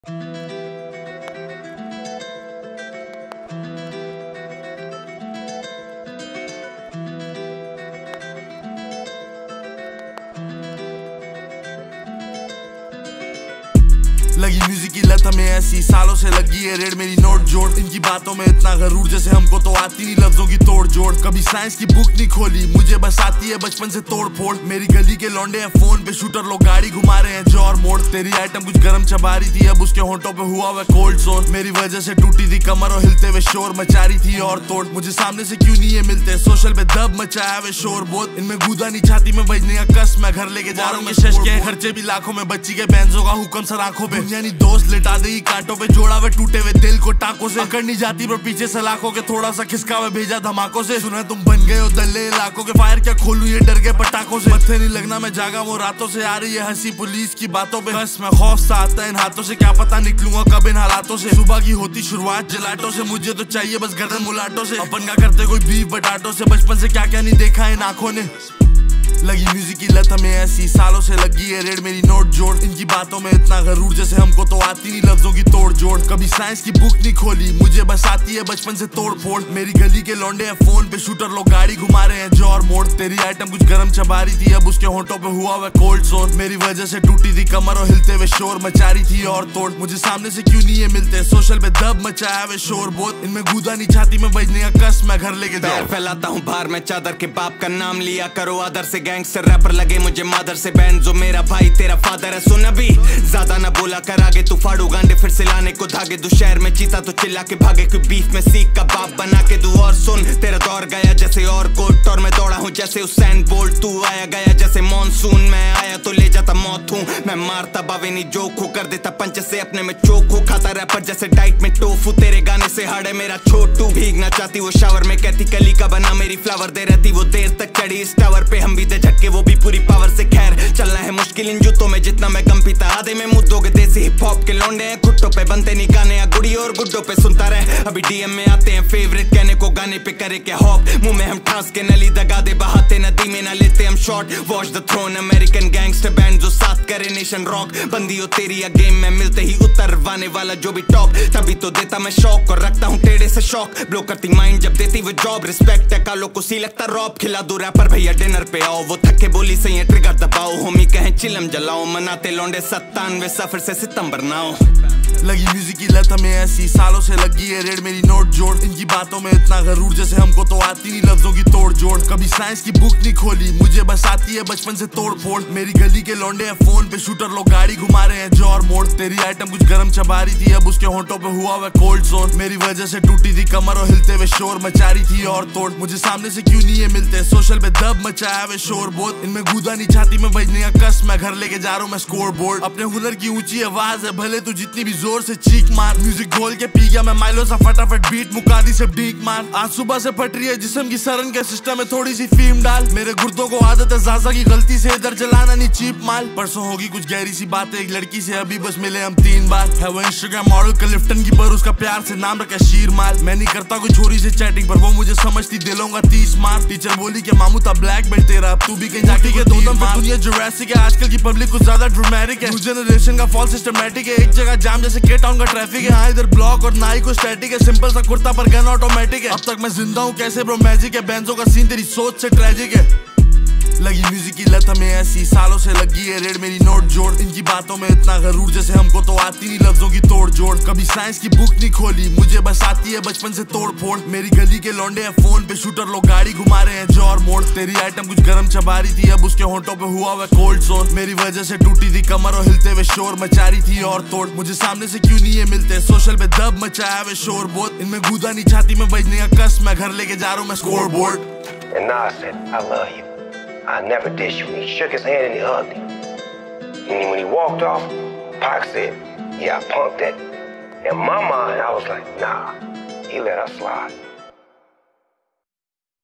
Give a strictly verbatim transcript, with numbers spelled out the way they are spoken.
लगी म्यूजिक की लत हमें ऐसी सालों से लगी है रेड मेरी नोट जोड़। इनकी बातों में इतना गरूर जैसे हमको तो आती नहीं लफ्जों की तोड़ जोड़। कभी साइंस की बुक नहीं खोली, मुझे बस आती है बचपन से तोड़ फोड़। मेरी गली के लौंडे हैं फोन पे शूटर, लोग गाड़ी घुमा रहे हैं जौर मोड़। तेरी आइटम कुछ गरम चबा रही थी, अब उसके होंठों पे हुआ हुआ कोल्ड सोर। मेरी वजह से टूटी थी कमर और हिलते हुए शोर मचा रही थी और तोड़। मुझे सामने से क्यों नहीं ये मिलते, सोशल पे दब मचाया हुए शोर बहुत। इनमें गूदा नहीं छाती में बजने का कस, मैं घर लेके जा रहा हूँ शश के खर्चे भी लाखों में। बच्ची के बैंजों का हुक्म सर आंखों पे, यानी दोस्त लिटा दे कांटों पे जोड़ा हुए टूटे हुए दिल को टाकों से। अकड़ नहीं जाती पर पीछे सलाखों के, थोड़ा सा खिसका हुआ भेजा धमाकों से। सुना तुम बन गए हो दल्ले इलाकों के, फायर क्या खोलूं ये डर गए पटाखों से। मत्थे नहीं लगना मैं जागा वो रातों से, आ रही है हंसी पुलिस की बातों पे। बस मैं खौफ सा आता है इन हाथों से, क्या पता निकलूंगा कब इन हालातों से। सुबह की होती शुरुआत जलाटों से, मुझे तो चाहिए बस गर्दन मुलाटों से। अपन का करते कोई बीफ बटाटों से, बचपन से क्या क्या नहीं देखा इन आंखों ने। लगी म्यूजिक की लत हमें ऐसी सालों से लगी है रेड मेरी नोट जोड़। इनकी बातों में इतना गरूर जैसे हमको तो आती नहीं लफ्जों की तोड़ जोड़। कभी साइंस की बुक नहीं खोली, मुझे बस आती है बचपन से तोड़ फोड़। मेरी गली के लौंडे हैं फोन पे शूटर, लोग गाड़ी घुमा रहे हैं जौर मोड़। तेरी आइटम कुछ गरम चबा रही थी, अब उसके होंठों पे हुआ हुआ कोल्ड सोर। मेरी वजह से टूटी थी कमर और हिलते हुए शोर मचा रही थी और तोड़। मुझे सामने से क्यों नहीं ये मिलते, सोशल पे दब मचाया हुए शोर बहुत। इनमें गूदा नहीं छाती में बजने का कस, मैं घर लेके जाऊं। फैलाता हूँ बाहर मैं चादर के, बाप का नाम लिया करो आदर से। गैंगस्टर रैपर लगे मुझे मादर से, बैंड जो मेरा भाई तेरा फादर है। सुन अभी ज्यादा ना बोला कर आगे, तू फाड़ू गांडे फिर से लाने को धागे। दो शहर में चीता तो चिल्ला के भागे, कोई बीफ में सीख का बाप बना के दू। और सुन तेरा दौर गया जैसे और कोट, और मैं दौड़ा हूँ जैसे उसेन बोल्ट। तू आया गया जैसे मॉनसून, मैं आया तो ले जाता मौत हूँ। मैं मारता बावे नहीं जोक हूँ, कर देता पंच से अपने में चोक हूँ। खाता रैपर जैसे डाइट में टोफू, तेरे गाने से हाड़े मेरा छोटू। भीगना चाहती वो शावर में, कहती कली का बना मेरी फ्लावर दे रहती वो देर तक चढ़ी इस टावर पे। हम भी दे झटके वो भी पूरी पावर से। खैर चलना है मुश्किल इन जूतों में, जितना मैं कम पीता आधे में मुद्दों के। देसी हिप हॉप के लौंडे हैं खुट्टों पे, बनते नहीं गाने या गुड़ी और गुड्डों पे। सुनता रहे अभी डीएम में आते हैं फेवरेट, कहने को गाने पे करे क्या हॉप। मुंह में हम ठास के नली दगा दे, बहाते नदी में ना लेते हम shot. Watch the throne American gangster band जो साथ करे नेशन रॉक। बंदी हो तेरी या गेम में मिलते ही उतरवाने वाला जो भी टॉप, तभी तो देता मैं शौक और रखता हूँ टेढ़े से शौक। ब्लो करती माइंड जब देती वो जॉब, रिस्पेक्ट है कालों को सी लगता रॉब। खिला दो रैपर भैया डिनर पे आओ, वो थके बोली सही है ट्रिगर दबाओ। होमी कहें चिलम जलाओ, मनाते लौंडे सत्तानवे सफर से सितंबर नाओ। लगी म्यूजिक की लत हमें ऐसी सालों से लगी है रेड मेरी नोट जोड़। इनकी बातों में इतना गरूर जैसे हमको तो आती नहीं लफ्जों की तोड़ जोड़। कभी साइंस की बुक नहीं खोली, मुझे बस आती है बचपन से तोड़ फोड़। मेरी गली के लौंडे हैं फोन पे शूटर, लोग गाड़ी घुमा रहे हैं जौर मोड़। तेरी आइटम कुछ गरम चबा रही थी, अब उसके होंठों पे हुआ हुआ कोल्ड सोर। मेरी वजह से टूटी थी कमर और हिलते हुए शोर मचा रही थी और तोड़। मुझे सामने से क्यों नहीं ये मिलते, सोशल पे दब मचाया हुए शोर बहुत। इनमें गूदा नहीं छाती में बजने का कस, मैं घर लेके जा रहा हूँ मैं स्कोर बोर्ड। अपने हुनर की ऊंची आवाज है, भले तू जितनी भी जोर से चीख मार। म्यूजिक घोल के पी गया मैं माइलो सा फटाफट बीट, मुकादी से बीक मार। आज सुबह से फट रही है जिस्म की सरन के सिस्टम में, थोड़ी सी फीम डाल। मेरे गुर्दों को आदत है जाजा की गलती से इधर जलाना नहीं चीप माल। परसों होगी कुछ गहरी सी बातें एक लड़की से, अभी बस मिले हम तीन बार। है वो इंस्टाग्राम मॉडल का लिफ्टन की, पर उसका प्यार से नाम रखा शीर माल। मैं नहीं करता कोई छोरी से चैटिंग, पर वो मुझे समझती दिलों का तीस मार। टीचर बोली कि मामू था ब्लैक बेल्ट तेरा, अब तू भी कहीं जाके के दो दम पे। दुनिया जुरासिक है, आजकल की पब्लिक कुछ ज्यादा ड्रामेटिक है। न्यू जनरेशन का फॉल सिस्टमैटिक है, एक जगह जाम जैसे के टाउन का ट्रैफिक है। हाँ इधर ब्लॉक और ना ही कोई स्टैटिक है, सिंपल सा कुर्ता पर गन ऑटोमेटिक है। अब तक मैं जिंदा हूँ कैसे ब्रो, मैजिक है। बेंजो का सीन तेरी सोच से ट्रेजिक है। लगी म्यूजिक की लत हमें ऐसी सालों से लगी है रेड मेरी नोट जोड़। इनकी बातों में इतना गरूर जैसे हमको तो आती नहीं लफ्जों की तोड़ जोड़। कभी साइंस की बुक नहीं खोली, मुझे बस आती है बचपन से तोड़ फोड़। मेरी गली के लौंडे हैं फोन पे शूटर, लोग गाड़ी घुमा रहे हैं जौर मोड़। तेरी आइटम कुछ गरम चबा रही थी, अब उसके होंठों पे हुआ हुआ कोल्ड सोर। मेरी वजह से टूटी थी कमर और हिलते हुए शोर मचा रही थी और तोड़। मुझे सामने से क्यों नहीं ये मिलते, सोशल पे दब मचाया हुए शोर बहुत। इनमें गूदा नहीं छाती में बजने का कस, मैं घर लेके जा रहा हूँ मैं scoreboard. And Nas said, I love you. I never dish you. And he shook his hand and he hugged him. And when he walked off, Pac said, yeah, I punked that. In my mind, I was like, nah, he let us slide.